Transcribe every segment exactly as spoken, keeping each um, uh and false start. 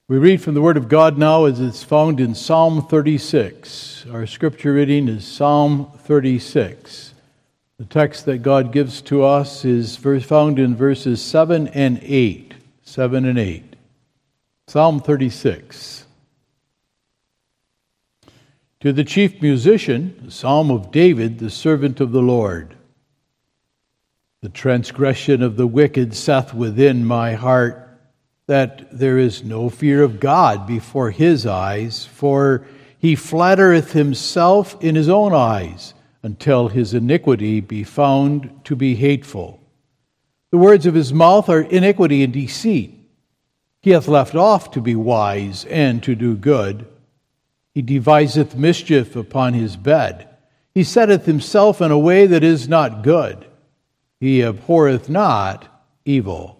We read from the Word of God now as it's found in Psalm thirty-six. Our scripture reading is Psalm thirty-six. The text that God gives to us is found in verses seven and eight. seven and eight. Psalm thirty-six. To the chief musician, the Psalm of David, the servant of the Lord. The transgression of the wicked saith within my heart, that there is no fear of God before his eyes, for he flattereth himself in his own eyes, until his iniquity be found to be hateful. The words of his mouth are iniquity and deceit. He hath left off to be wise and to do good. He deviseth mischief upon his bed. He setteth himself in a way that is not good. He abhorreth not evil.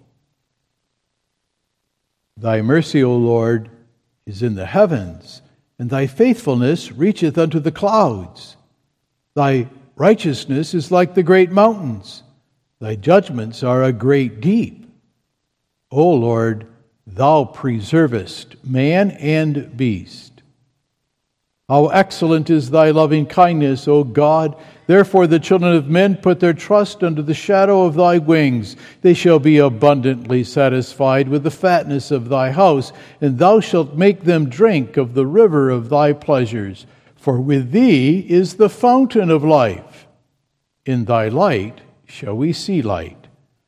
Thy mercy, O Lord, is in the heavens, and thy faithfulness reacheth unto the clouds. Thy righteousness is like the great mountains. Thy judgments are a great deep. O Lord, thou preservest man and beast. How excellent is thy loving kindness, O God! Therefore the children of men put their trust under the shadow of thy wings. They shall be abundantly satisfied with the fatness of thy house, and thou shalt make them drink of the river of thy pleasures. For with thee is the fountain of life. In thy light shall we see light.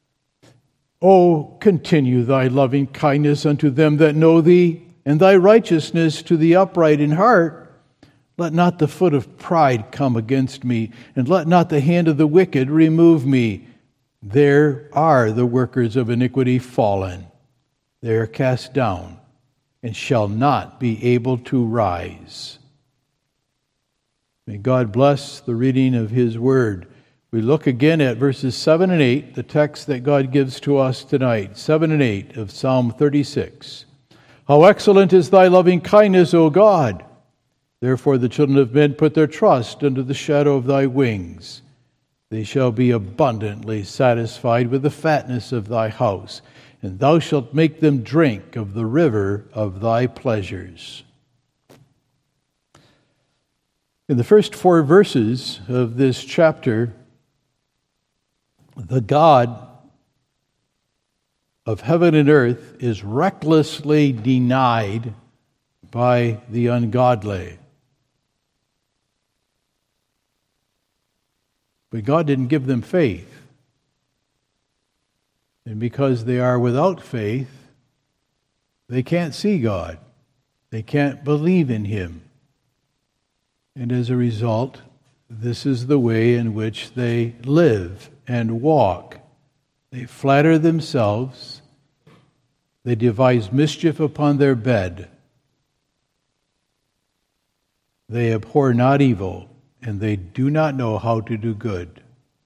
O continue thy loving kindness unto them that know thee, and thy righteousness to the upright in heart. Let not the foot of pride come against me, and let not the hand of the wicked remove me. There are the workers of iniquity fallen. They are cast down, and shall not be able to rise. May God bless the reading of his word. We look again at verses seven and eight, the text that God gives to us tonight, seven and eight of Psalm thirty-six. How excellent is thy loving kindness, O God! Therefore the children of men put their trust under the shadow of thy wings. They shall be abundantly satisfied with the fatness of thy house, and thou shalt make them drink of the river of thy pleasures. In the first four verses of this chapter, the God of heaven and earth is recklessly denied by the ungodly. But God didn't give them faith. And because they are without faith, they can't see God. They can't believe in him. And as a result, this is the way in which they live and walk. They flatter themselves. They devise mischief upon their bed. They abhor not evil, and they do not know how to do good.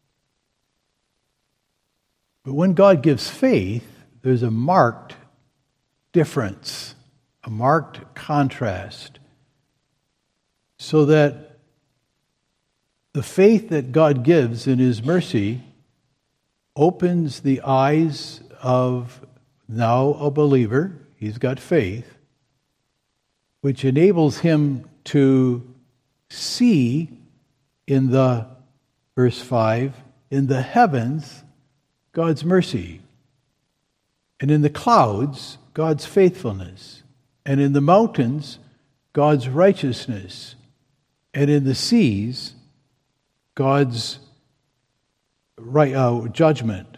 But when God gives faith, there's a marked difference, a marked contrast, so that the faith that God gives in his mercy opens the eyes of now a believer. He's got faith, which enables him to see in the, verse five, in the heavens, God's mercy. And in the clouds, God's faithfulness. And in the mountains, God's righteousness. And in the seas, God's right, uh, judgment.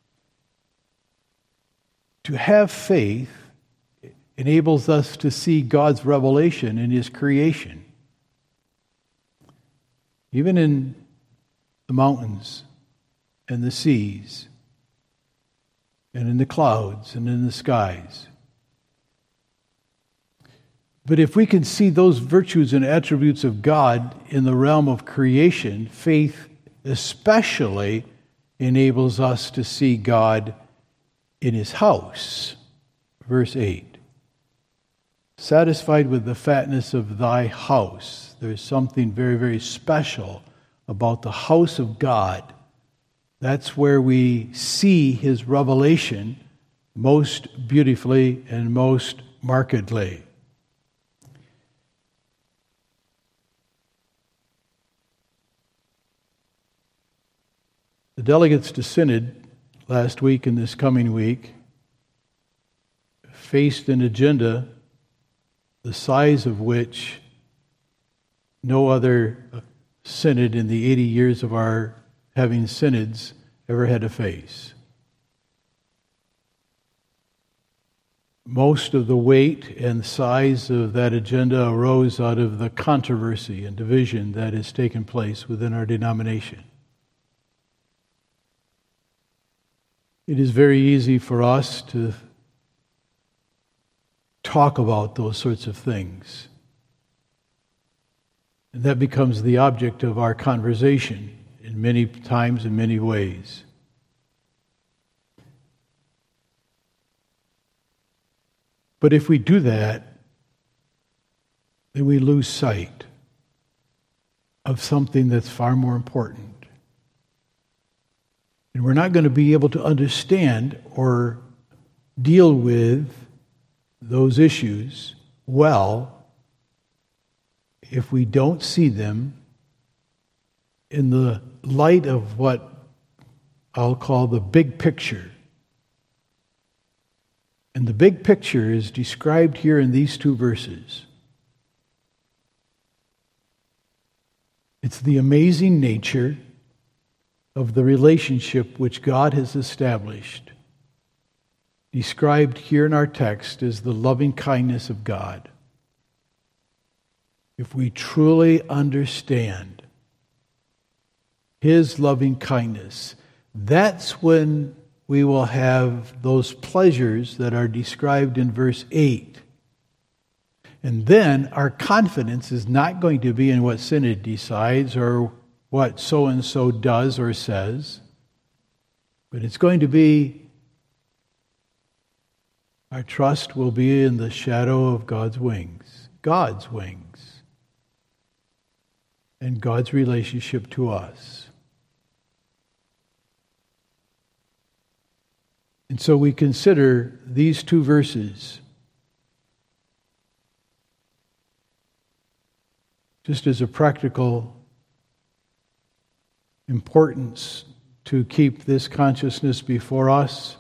To have faith enables us to see God's revelation in his creation. Even in the mountains and the seas and in the clouds and in the skies. But if we can see those virtues and attributes of God in the realm of creation, faith especially enables us to see God in his house. Verse eight. Satisfied with the fatness of thy house. There's something very, very special about the house of God. That's where we see his revelation most beautifully and most markedly. The delegates to Synod last week and this coming week faced an agenda the size of which no other synod in the eighty years of our having synods ever had to face. Most of the weight and size of that agenda arose out of the controversy and division that has taken place within our denomination. It is very easy for us to talk about those sorts of things. And that becomes the object of our conversation in many times, in many ways. But if we do that, then we lose sight of something that's far more important. And we're not going to be able to understand or deal with those issues well if we don't see them in the light of what I'll call the big picture. And the big picture is described here in these two verses. It's the amazing nature of the relationship which God has established, described here in our text as the loving kindness of God. If we truly understand His loving kindness, that's when we will have those pleasures that are described in verse eight. And then our confidence is not going to be in what Synod decides or what so-and-so does or says, but it's going to be, our trust will be in the shadow of God's wings, God's wings, and God's relationship to us. And so we consider these two verses just as a practical importance to keep this consciousness before us.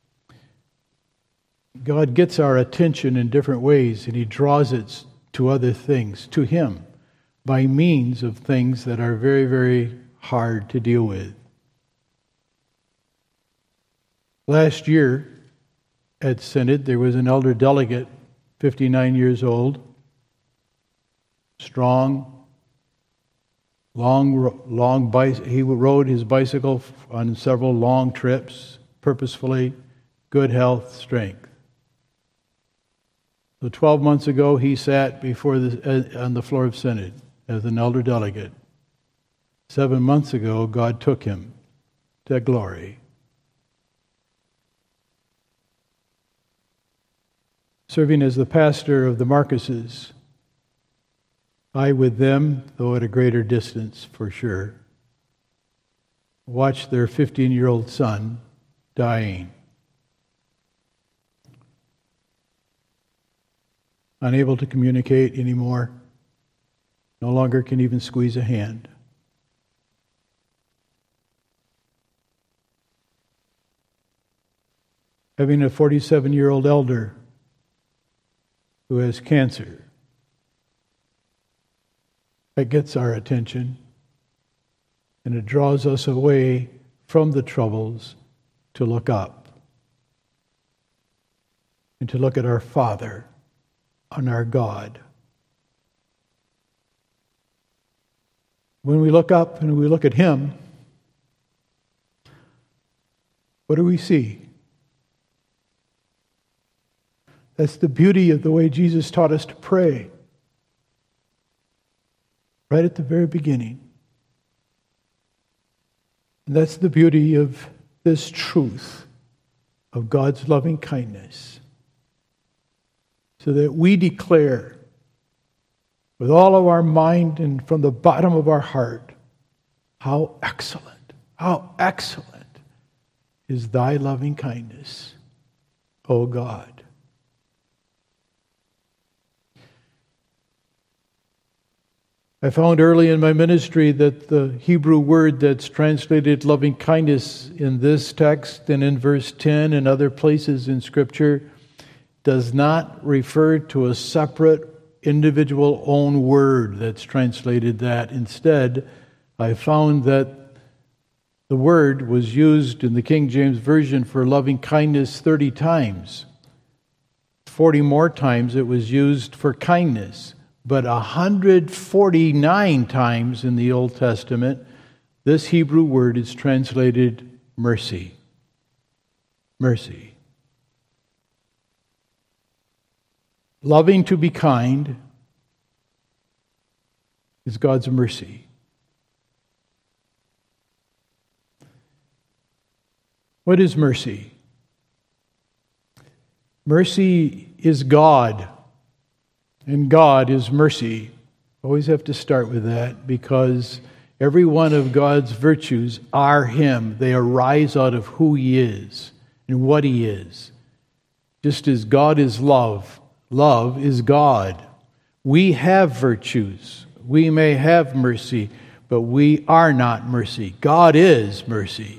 God gets our attention in different ways, and He draws it to other things, to Him, by means of things that are very, very hard to deal with. Last year at Synod, there was an elder delegate, fifty-nine years old, strong, long, long. Bicy- he rode his bicycle on several long trips, purposefully, good health, strength. So twelve months ago, he sat before the, uh, on the floor of Synod as an elder delegate. Seven months ago, God took him to glory. Serving as the pastor of the Marcuses, I with them, though at a greater distance for sure, watched their fifteen-year-old son dying. Unable to communicate anymore, no longer can even squeeze a hand. Having a forty-seven-year-old elder who has cancer, that gets our attention, and it draws us away from the troubles to look up and to look at our Father and our God. When we look up and we look at Him, what do we see? That's the beauty of the way Jesus taught us to pray. Right at the very beginning. And that's the beauty of this truth of God's loving kindness. So that we declare with all of our mind and from the bottom of our heart, how excellent, how excellent is thy loving kindness, O God. I found early in my ministry that the Hebrew word that's translated loving kindness in this text and in verse ten and other places in Scripture does not refer to a separate individual own word that's translated that. Instead, I found that the word was used in the King James Version for loving kindness thirty times. forty more times it was used for kindness. But one hundred forty-nine times in the Old Testament, this Hebrew word is translated mercy. Mercy. Loving to be kind is God's mercy. What is mercy? Mercy is God. And God is mercy. Always have to start with that, because every one of God's virtues are Him. They arise out of who He is and what He is. Just as God is love, love is God. We have virtues. We may have mercy, but we are not mercy. God is mercy.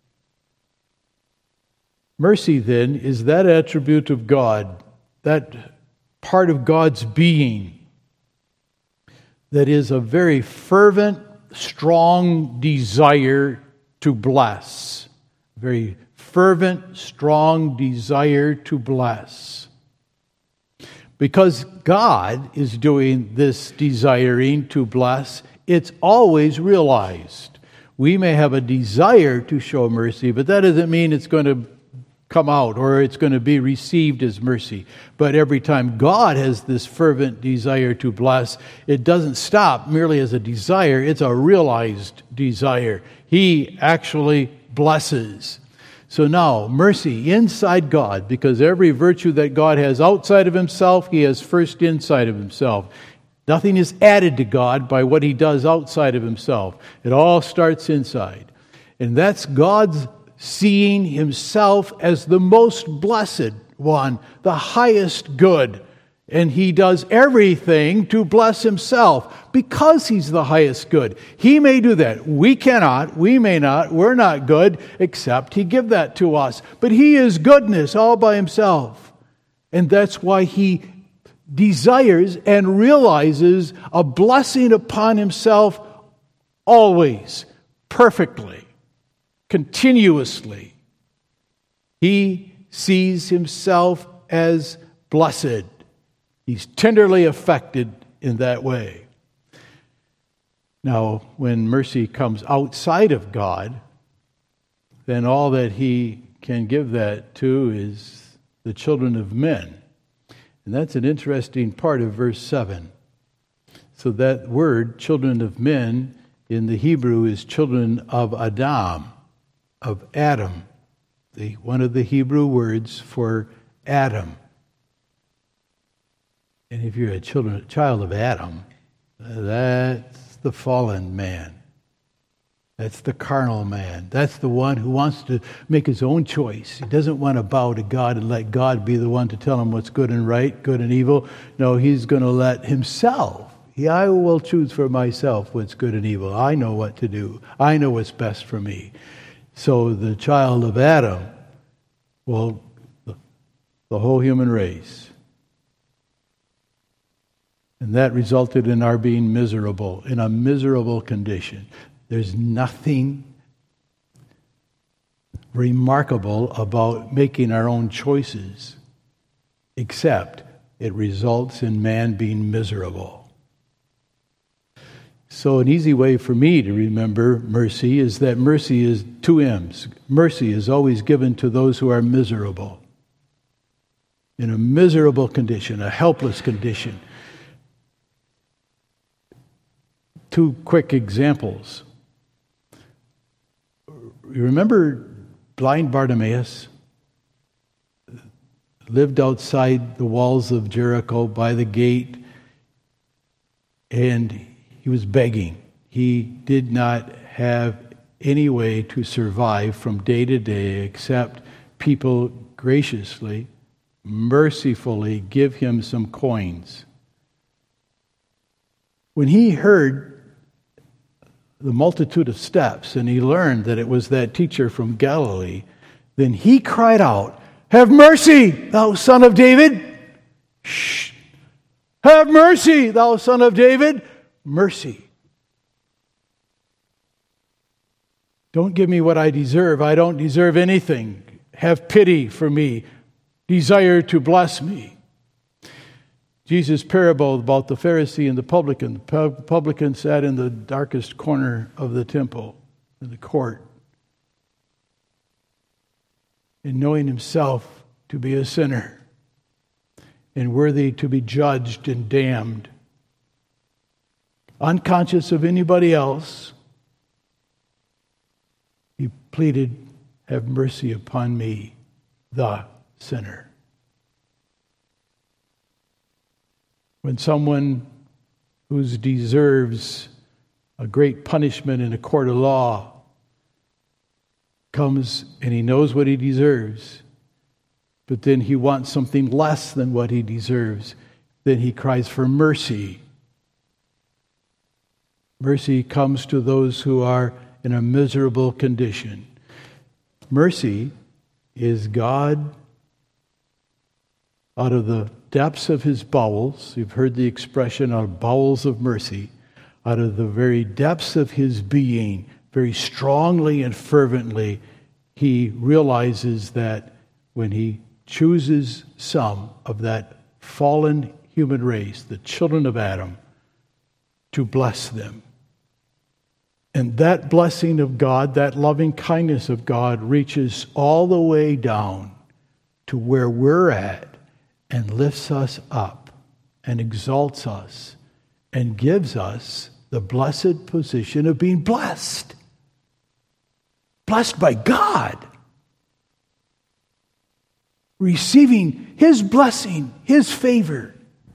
Mercy, then, is that attribute of God, that part of God's being that is a very fervent, strong desire to bless. Very fervent, strong desire to bless. Because God is doing this desiring to bless, it's always realized. We may have a desire to show mercy, but that doesn't mean it's going to come out or it's going to be received as mercy. But every time God has this fervent desire to bless, it doesn't stop merely as a desire. It's a realized desire. He actually blesses. So now, mercy inside God, because every virtue that God has outside of Himself, He has first inside of Himself. Nothing is added to God by what He does outside of Himself. It all starts inside. And that's God's seeing Himself as the most blessed one, the highest good. And He does everything to bless Himself because He's the highest good. He may do that. We cannot, we may not, we're not good, except He give that to us. But He is goodness all by Himself. And that's why He desires and realizes a blessing upon Himself always, perfectly. Continuously. He sees Himself as blessed. He's tenderly affected in that way. Now, when mercy comes outside of God, then all that He can give that to is the children of men. And that's an interesting part of verse seven. So that word, children of men, in the Hebrew is children of Adam. Of Adam, the one of the Hebrew words for Adam. And if you're a children, child of Adam, that's the fallen man. That's the carnal man. That's the one who wants to make his own choice. He doesn't want to bow to God and let God be the one to tell him what's good and right, good and evil. No, he's going to let himself. He, I will choose for myself what's good and evil. I know what to do. I know what's best for me. So the child of Adam, well, the, the whole human race. And that resulted in our being miserable, in a miserable condition. There's nothing remarkable about making our own choices, except it results in man being miserable. So an easy way for me to remember mercy is that mercy is two M's. Mercy is always given to those who are miserable. In a miserable condition, a helpless condition. Two quick examples. You remember blind Bartimaeus? Lived outside the walls of Jericho by the gate, and he was begging. He did not have any way to survive from day to day except people graciously, mercifully give him some coins. When he heard the multitude of steps and he learned that it was that teacher from Galilee, then he cried out, "Have mercy, thou son of David!" Shh. "Have mercy, thou son of David!" Mercy. Don't give me what I deserve. I don't deserve anything. Have pity for me. Desire to bless me. Jesus' parable about the Pharisee and the publican. The publican sat in the darkest corner of the temple, in the court, and knowing himself to be a sinner and worthy to be judged and damned, unconscious of anybody else, he pleaded, "Have mercy upon me, the sinner." When someone who deserves a great punishment in a court of law comes and he knows what he deserves, but then he wants something less than what he deserves, then he cries for mercy. Mercy comes to those who are in a miserable condition. Mercy is God, out of the depths of his bowels, you've heard the expression, "our bowels of mercy," out of the very depths of his being, very strongly and fervently, he realizes that when he chooses some of that fallen human race, the children of Adam, to bless them. And that blessing of God, that loving kindness of God, reaches all the way down to where we're at and lifts us up and exalts us and gives us the blessed position of being blessed. Blessed by God. Receiving his blessing, his favor.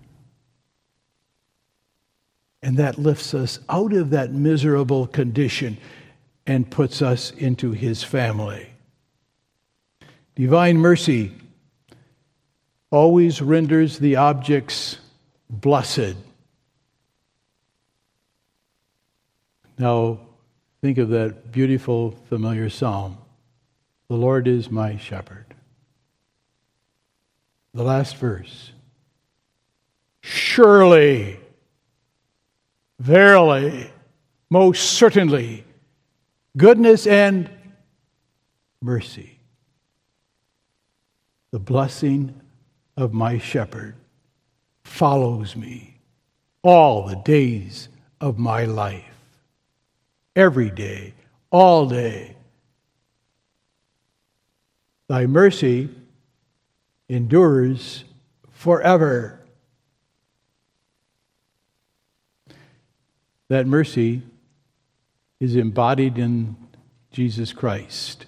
And that lifts us out of that miserable condition and puts us into his family. Divine mercy always renders the objects blessed. Now, think of that beautiful, familiar psalm. The Lord is my shepherd. The last verse. Surely, verily, most certainly, goodness and mercy, the blessing of my shepherd, follows me all the days of my life. Every day, all day. Thy mercy endures forever. That mercy is embodied in Jesus Christ.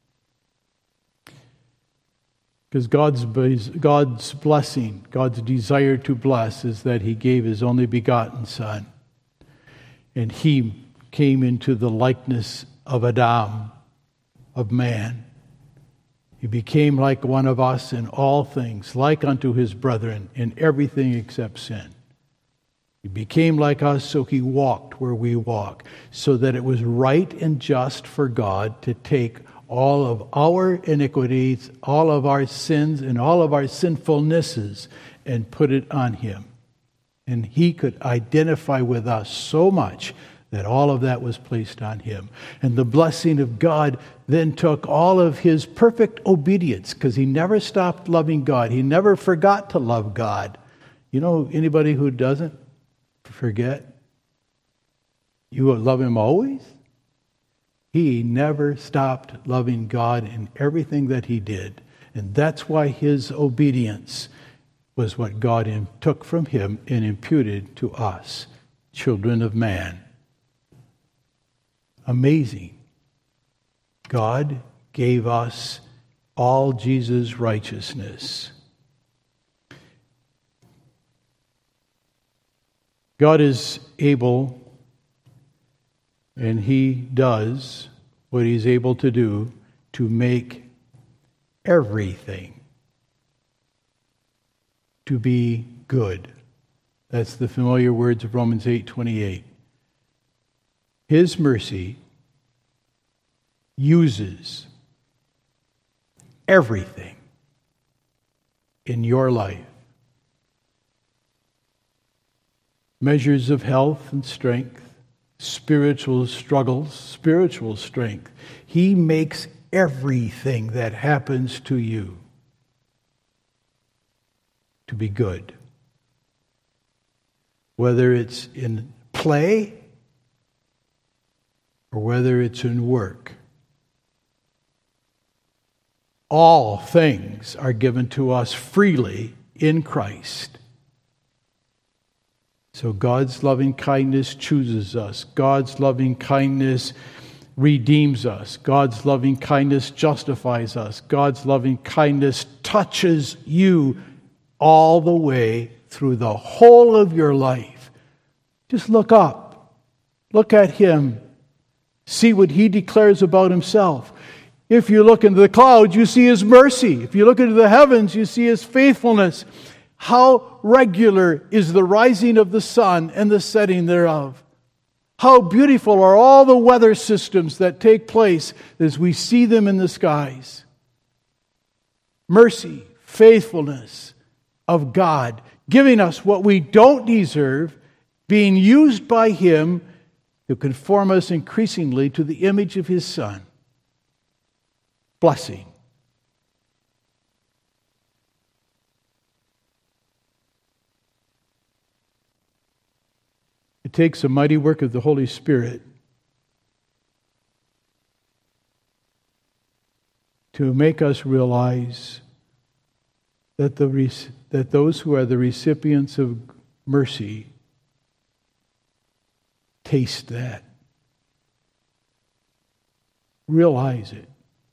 Because God's, God's blessing, God's desire to bless is that he gave his only begotten Son. And he came into the likeness of Adam, of man. He became like one of us in all things, like unto his brethren in everything except sin. He became like us, so he walked where we walk, so that it was right and just for God to take all of our iniquities, all of our sins, and all of our sinfulnesses and put it on him. And he could identify with us so much that all of that was placed on him. And the blessing of God then took all of his perfect obedience, because he never stopped loving God. He never forgot to love God. You know, anybody who doesn't forget, you will love him always. He never stopped loving God in everything that he did. And that's why his obedience was what God took from him and imputed to us, children of man. Amazing. God gave us all Jesus' righteousness. God is able, and he does what he's able to do to make everything to be good. That's the familiar words of Romans eight twenty-eight. His mercy uses everything in your life. Measures of health and strength, spiritual struggles, spiritual strength. He makes everything that happens to you to be good. Whether it's in play or whether it's in work. All things are given to us freely in Christ. So God's loving kindness chooses us. God's loving kindness redeems us. God's loving kindness justifies us. God's loving kindness touches you all the way through the whole of your life. Just look up. Look at Him. See what He declares about Himself. If you look into the clouds, you see His mercy. If you look into the heavens, you see His faithfulness. How regular is the rising of the sun and the setting thereof. How beautiful are all the weather systems that take place as we see them in the skies. Mercy, faithfulness of God, giving us what we don't deserve, being used by Him to conform us increasingly to the image of His Son. Blessing. It takes a mighty work of the Holy Spirit to make us realize that the that those who are the recipients of mercy taste that. Realize it.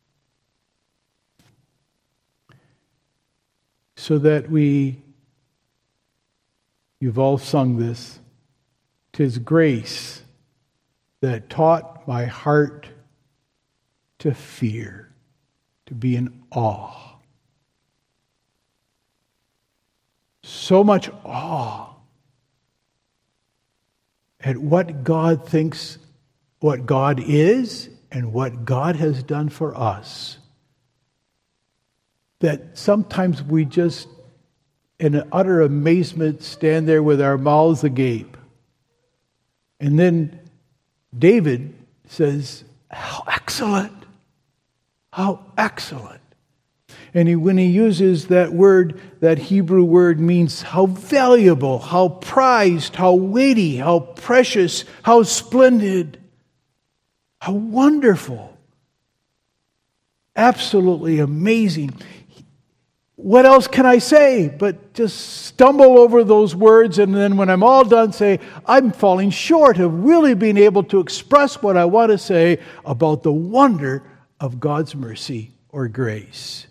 So that we, you've all sung this, 'tis grace that taught my heart to fear, to be in awe. So much awe at what God thinks, what God is, and what God has done for us, that sometimes we just, in an utter amazement, stand there with our mouths agape. And then David says, how excellent, how excellent. And he, when he uses that word, that Hebrew word means how valuable, how prized, how weighty, how precious, how splendid, how wonderful. Absolutely amazing. What else can I say but just stumble over those words, and then when I'm all done say, I'm falling short of really being able to express what I want to say about the wonder of God's mercy or grace.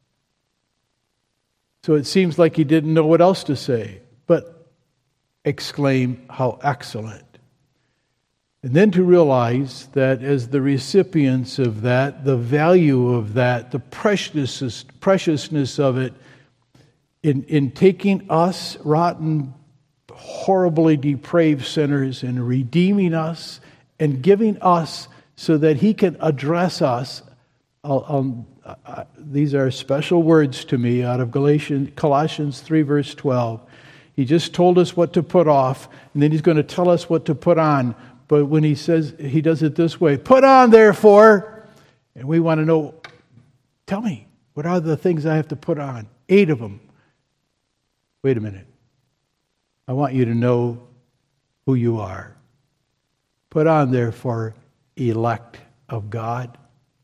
So it seems like he didn't know what else to say, but exclaim, how excellent. And then to realize that as the recipients of that, the value of that, the preciousness, preciousness of it, in, in taking us, rotten, horribly depraved sinners, and redeeming us and giving us so that He can address us. I'll, I'll, I, these are special words to me out of Galatians, Colossians three, verse twelve. He just told us what to put off, and then He's going to tell us what to put on. But when he says, he does it this way, put on therefore, and we want to know, tell me, what are the things I have to put on? Eight of them. Wait a minute. I want you to know who you are. Put on therefore, elect of God,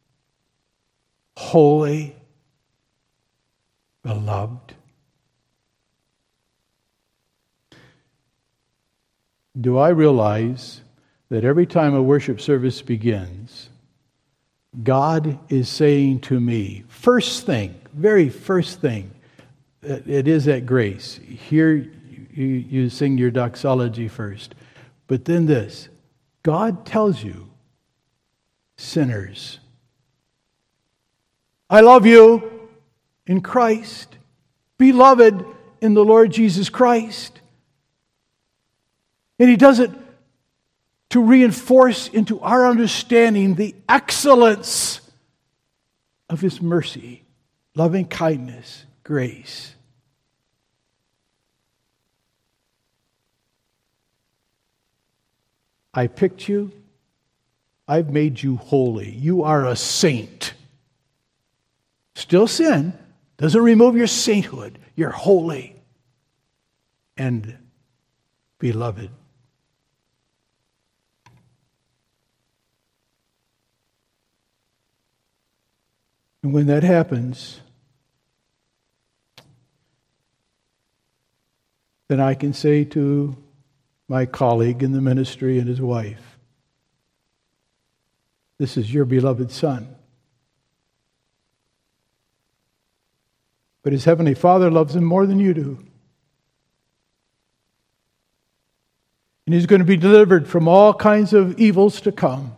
holy, beloved. Do I realize that every time a worship service begins, God is saying to me, first thing, very first thing, it is at Grace. Here you, you sing your doxology first. But then this, God tells you, sinners, I love you in Christ, beloved in the Lord Jesus Christ. And he does it to reinforce into our understanding the excellence of his mercy, loving kindness, grace. I picked you. I've made you holy. You are a saint. Still sin. Doesn't remove your sainthood. You're holy and beloved. And when that happens, then I can say to my colleague in the ministry and his wife, this is your beloved son. But his heavenly Father loves him more than you do. And he's going to be delivered from all kinds of evils to come.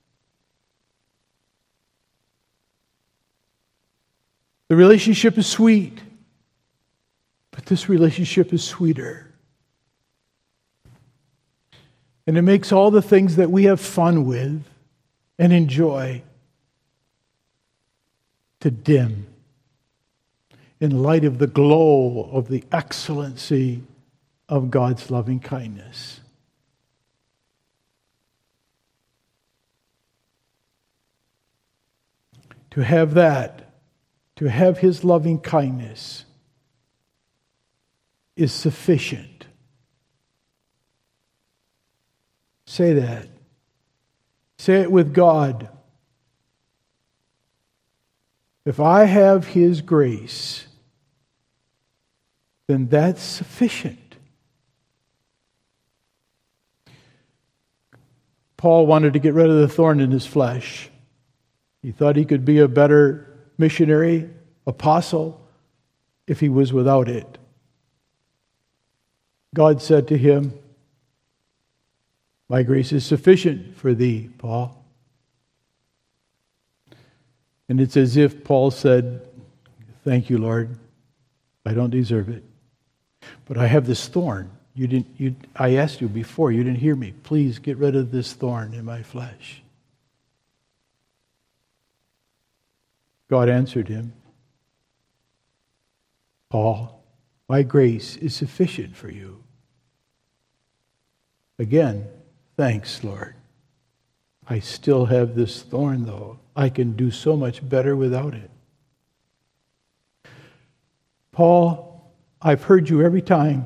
The relationship is sweet, but this relationship is sweeter. And it makes all the things that we have fun with and enjoy to dim in light of the glow of the excellency of God's loving kindness. To have that, to have his loving kindness is sufficient. Say that. Say it with God. If I have his grace, then that's sufficient. Paul wanted to get rid of the thorn in his flesh. He thought he could be a better missionary, apostle, if he was without it. God said to him, my grace is sufficient for thee, Paul. And it's as if Paul said, thank you, Lord. I don't deserve it. But I have this thorn. You didn't you I asked you before, you didn't hear me. Please get rid of this thorn in my flesh. God answered him, Paul, my grace is sufficient for you. Again, thanks, Lord. I still have this thorn, though. I can do so much better without it. Paul, I've heard you every time.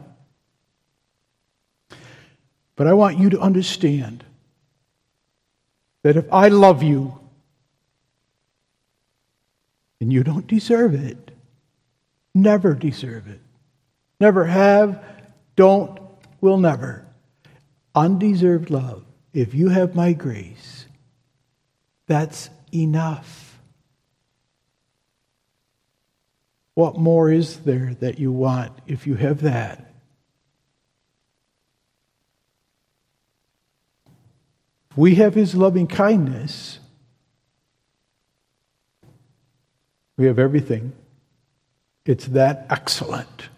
But I want you to understand that if I love you, and you don't deserve it, never deserve it, never have, don't, will never, undeserved love, if you have my grace, that's enough. What more is there that you want if you have that? If we have his loving kindness, we have everything. It's that excellent.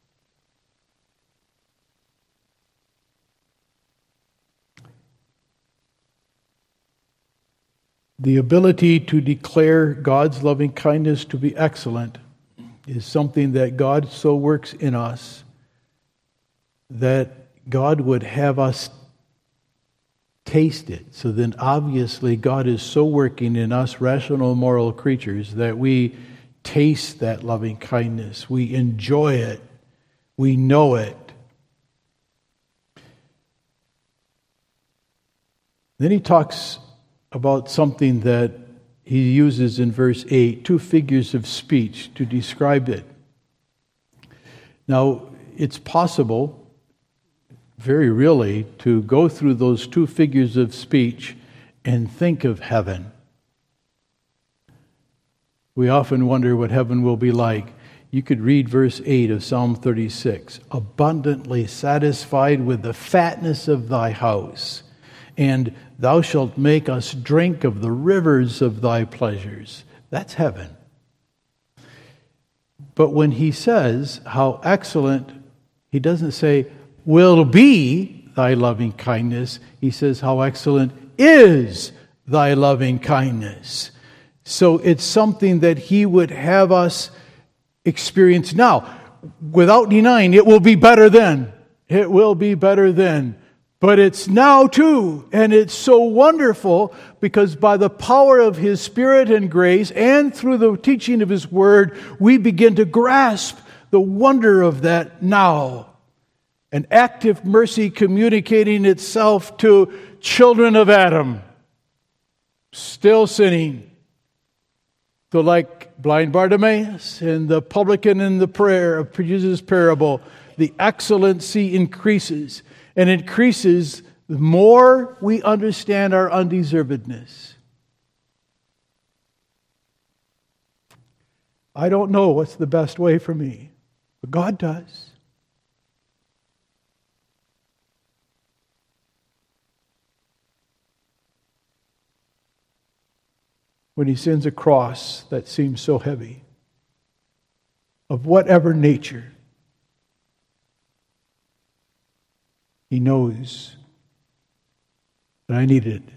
The ability to declare God's loving kindness to be excellent is something that God so works in us that God would have us taste it. So then obviously God is so working in us rational moral creatures that we taste that loving kindness. We enjoy it. We know it. Then he talks about something that he uses in verse eight, two figures of speech to describe it. Now, it's possible, very really, to go through those two figures of speech and think of heaven. We often wonder what heaven will be like. You could read verse eight of Psalm thirty-six. Abundantly satisfied with the fatness of thy house, and thou shalt make us drink of the rivers of thy pleasures. That's heaven. But when he says how excellent, he doesn't say, will be thy loving kindness. He says, how excellent is thy loving kindness. So it's something that he would have us experience now. Without denying, it will be better then. It will be better then. But it's now too. And it's so wonderful because by the power of His Spirit and grace and through the teaching of His Word, we begin to grasp the wonder of that now. An active mercy communicating itself to children of Adam, still sinning. So like blind Bartimaeus and the publican in the prayer of Jesus' parable, the excellency increases and increases the more we understand our undeservedness. I don't know what's the best way for me, but God does. When He sends a cross that seems so heavy, of whatever nature, He knows that I need it.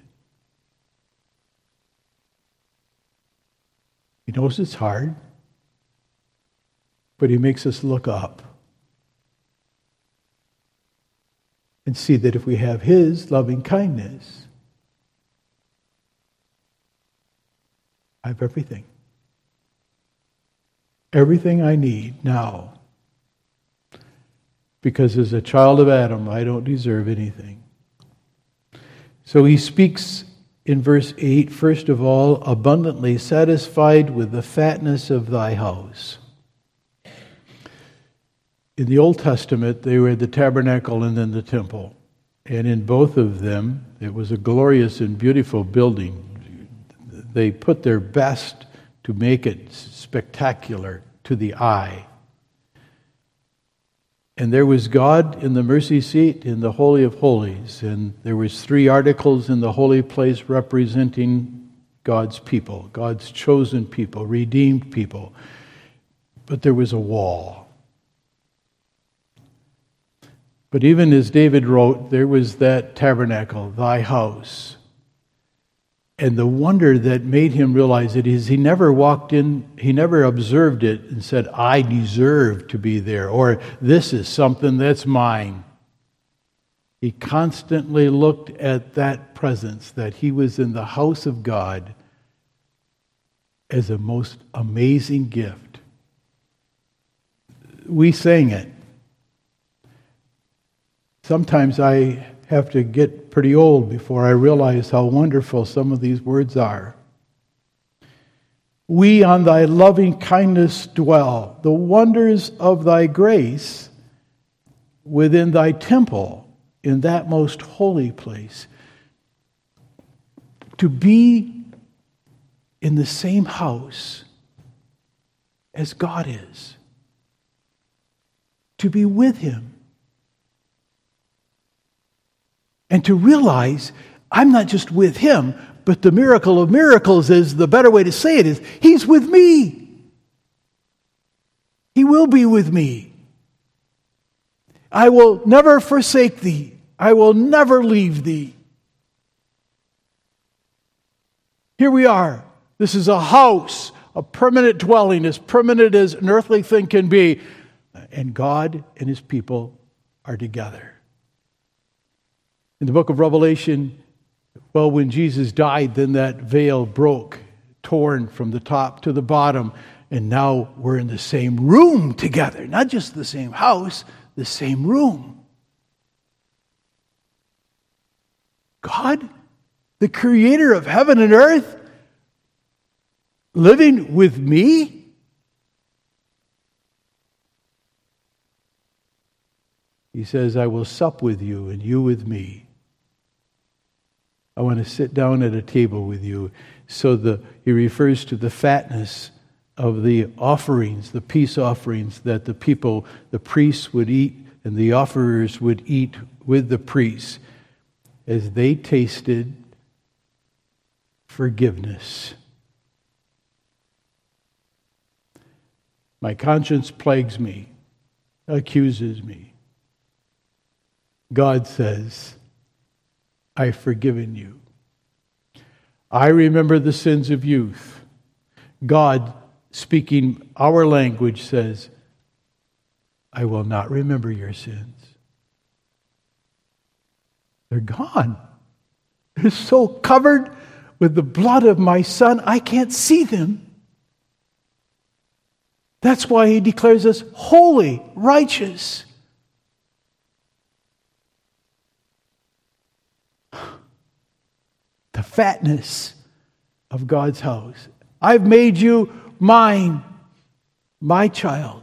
He knows it's hard, but He makes us look up and see that if we have His loving kindness, I have everything. Everything I need now. Because as a child of Adam, I don't deserve anything. So he speaks in verse eight, first of all, abundantly satisfied with the fatness of thy house. In the Old Testament, they were the tabernacle and then the temple. And in both of them, it was a glorious and beautiful building. They put their best to make it spectacular to the eye. And there was God in the mercy seat in the Holy of Holies. And there was three articles in the holy place representing God's people, God's chosen people, redeemed people. But there was a wall. But even as David wrote, there was that tabernacle, thy house. And the wonder that made him realize it is he never walked in, he never observed it and said, I deserve to be there, or this is something that's mine. He constantly looked at that presence, that he was in the house of God, as a most amazing gift. We sang it. Sometimes I have to get pretty old before I realize how wonderful some of these words are. We on thy loving kindness dwell, the wonders of thy grace within thy temple, in that most holy place. To be in the same house as God is. To be with Him. And to realize I'm not just with Him, but the miracle of miracles is, the better way to say it is, He's with me. He will be with me. I will never forsake thee. I will never leave thee. Here we are. This is a house, a permanent dwelling, as permanent as an earthly thing can be. And God and His people are together. In the book of Revelation, well, when Jesus died, then that veil broke, torn from the top to the bottom, and now we're in the same room together. Not just the same house, the same room. God, the creator of heaven and earth, living with me? He says, I will sup with you and you with me. I want to sit down at a table with you. So the he refers to the fatness of the offerings, the peace offerings that the people, the priests would eat and the offerers would eat with the priests as they tasted forgiveness. My conscience plagues me, accuses me. God says, I've forgiven you. I remember the sins of youth. God, speaking our language, says, I will not remember your sins. They're gone. They're so covered with the blood of my Son, I can't see them. That's why he declares us holy, righteous. The fatness of God's house. I've made you mine, my child.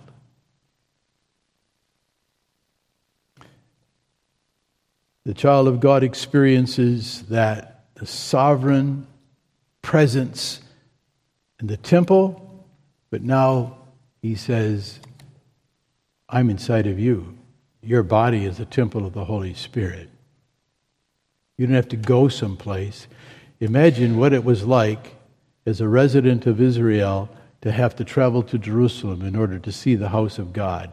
The child of God experiences that the sovereign presence in the temple, but now he says, I'm inside of you. Your body is a temple of the Holy Spirit. You don't have to go someplace. Imagine what it was like as a resident of Israel to have to travel to Jerusalem in order to see the house of God.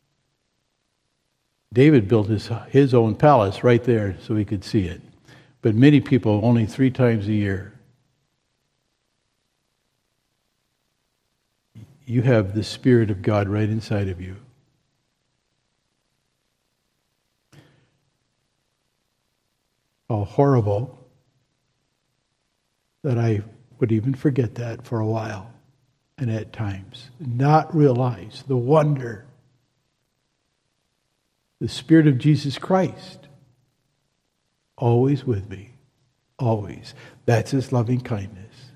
David built his, his own palace right there so he could see it. But many people only three times a year. You have the Spirit of God right inside of you. How horrible that I would even forget that for a while and at times. Not realize the wonder. The Spirit of Jesus Christ, always with me, always. That's his loving kindness.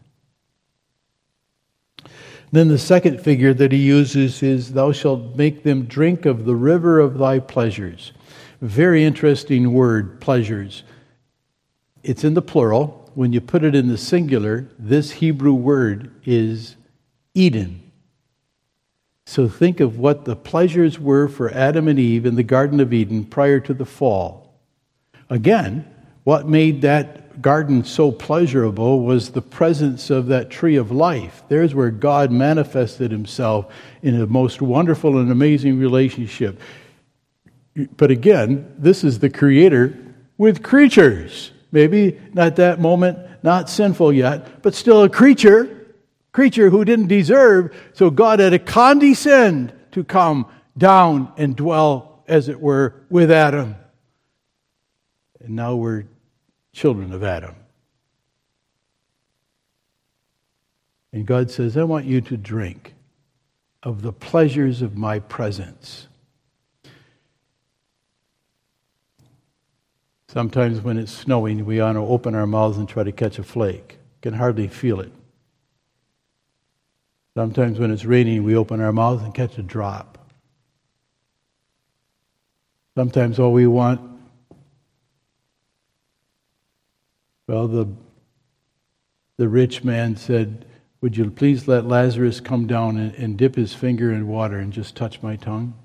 Then the second figure that he uses is, thou shalt make them drink of the river of thy pleasures. Very interesting word, pleasures. It's in the plural. When you put it in the singular, this Hebrew word is Eden. So think of what the pleasures were for Adam and Eve in the Garden of Eden prior to the fall. Again, what made that garden so pleasurable was the presence of that tree of life. There's where God manifested himself in a most wonderful and amazing relationship. But again, this is the Creator with creatures. Maybe not that moment, not sinful yet, but still a creature. Creature who didn't deserve, so God had to condescend to come down and dwell, as it were, with Adam. And now we're children of Adam. And God says, I want you to drink of the pleasures of my presence. Sometimes when it's snowing, we ought to open our mouths and try to catch a flake. Can hardly feel it. Sometimes when it's raining, we open our mouths and catch a drop. Sometimes all we want, well, the, the rich man said, would you please let Lazarus come down and, and dip his finger in water and just touch my tongue?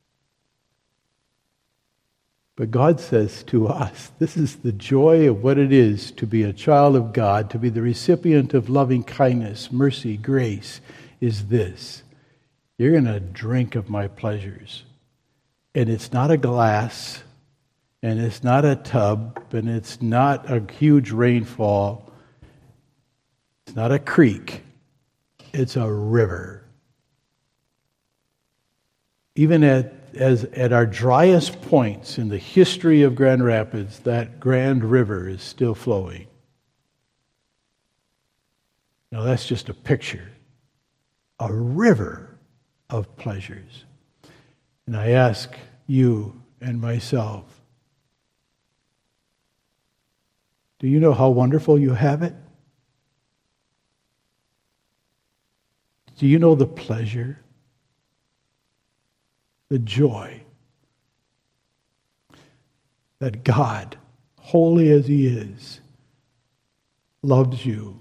But God says to us, this is the joy of what it is to be a child of God, to be the recipient of loving kindness, mercy, grace, is this. You're going to drink of my pleasures. And it's not a glass, and it's not a tub, and it's not a huge rainfall. It's not a creek. It's a river. Even at as at our driest points in the history of Grand Rapids, that Grand River is still flowing. Now that's just a picture. A river of pleasures. And I ask you and myself, do you know how wonderful you have it? Do you know the pleasure? The joy that God, holy as he is, loves you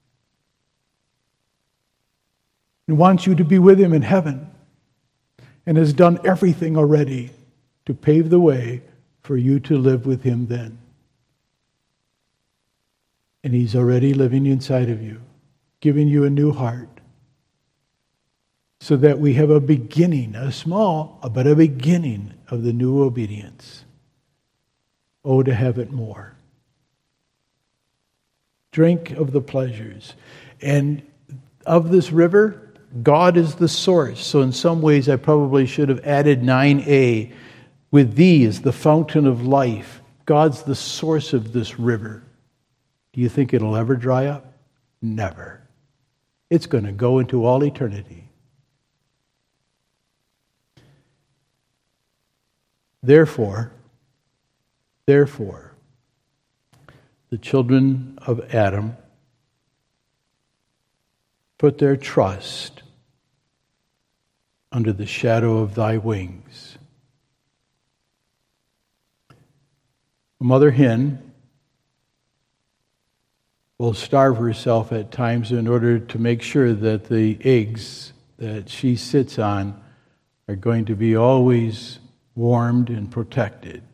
and wants you to be with him in heaven and has done everything already to pave the way for you to live with him then. And he's already living inside of you, giving you a new heart, so that we have a beginning, a small, but a beginning of the new obedience. Oh, to have it more. Drink of the pleasures. And of this river, God is the source. So in some ways, I probably should have added nine a. With thee is the fountain of life. God's the source of this river. Do you think it'll ever dry up? Never. It's going to go into all eternity. Therefore, therefore, the children of Adam put their trust under the shadow of thy wings. A mother hen will starve herself at times in order to make sure that the eggs that she sits on are going to be always warmed and protected.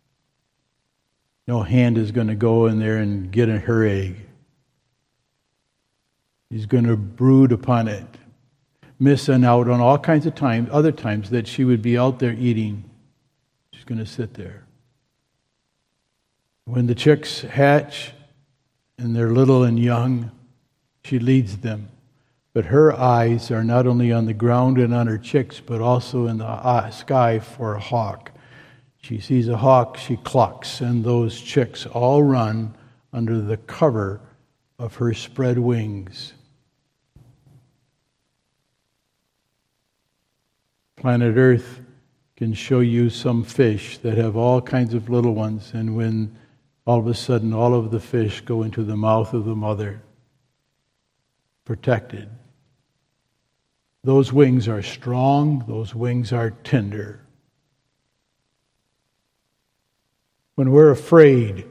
No hand is going to go in there and get her egg. He's going to brood upon it, missing out on all kinds of times, other times that she would be out there eating. She's going to sit there. When the chicks hatch and they're little and young, she leads them. But her eyes are not only on the ground and on her chicks, but also in the sky for a hawk. She sees a hawk, she clucks, and those chicks all run under the cover of her spread wings. Planet Earth can show you some fish that have all kinds of little ones, and when all of a sudden all of the fish go into the mouth of the mother, protected. Those wings are strong, those wings are tender. When we're afraid,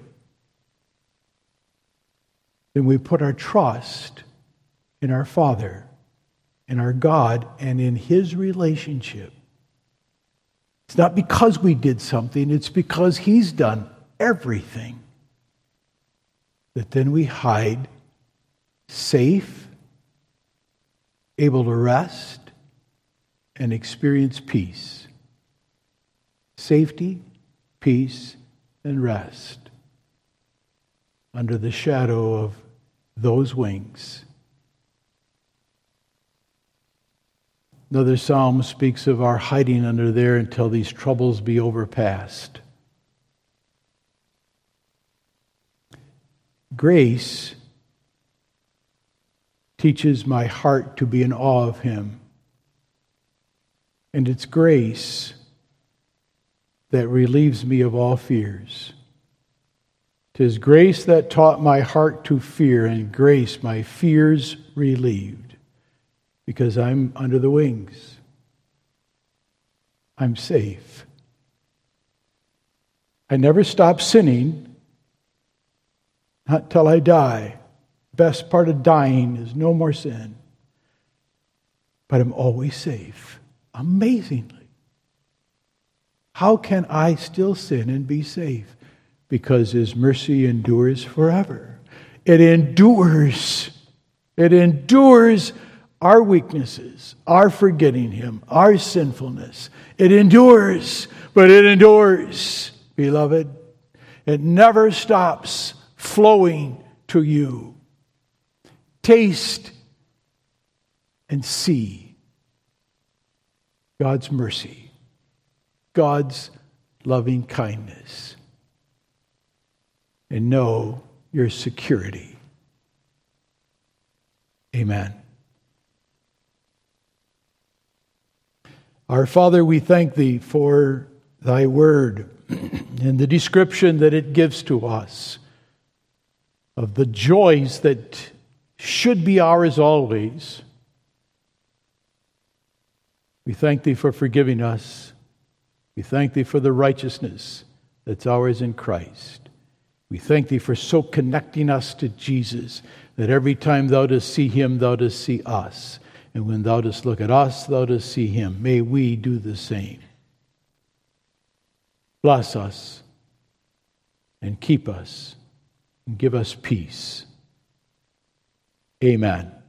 then we put our trust in our Father, in our God, and in His relationship. It's not because we did something, it's because He's done everything. That then we hide safe, able to rest, and experience peace. Safety, peace, and rest under the shadow of those wings. Another psalm speaks of our hiding under there until these troubles be overpassed. Grace teaches my heart to be in awe of Him. And it's grace that relieves me of all fears. 'Tis grace that taught my heart to fear, and grace my fears relieved. Because I'm under the wings. I'm safe. I never stop sinning, not till I die. Best part of dying is no more sin. But I'm always safe. Amazingly. How can I still sin and be safe? Because His mercy endures forever. It endures. It endures our weaknesses, our forgetting Him, our sinfulness. It endures, but it endures, beloved. It never stops flowing to you. Taste and see God's mercy, God's loving kindness, and know your security. Amen. Our Father, we thank Thee for Thy word and the description that it gives to us of the joys that should be ours always. We thank Thee for forgiving us. We thank Thee for the righteousness that's ours in Christ. We thank Thee for so connecting us to Jesus that every time Thou dost see Him, Thou dost see us. And when Thou dost look at us, Thou dost see Him. May we do the same. Bless us and keep us and give us peace. Amen.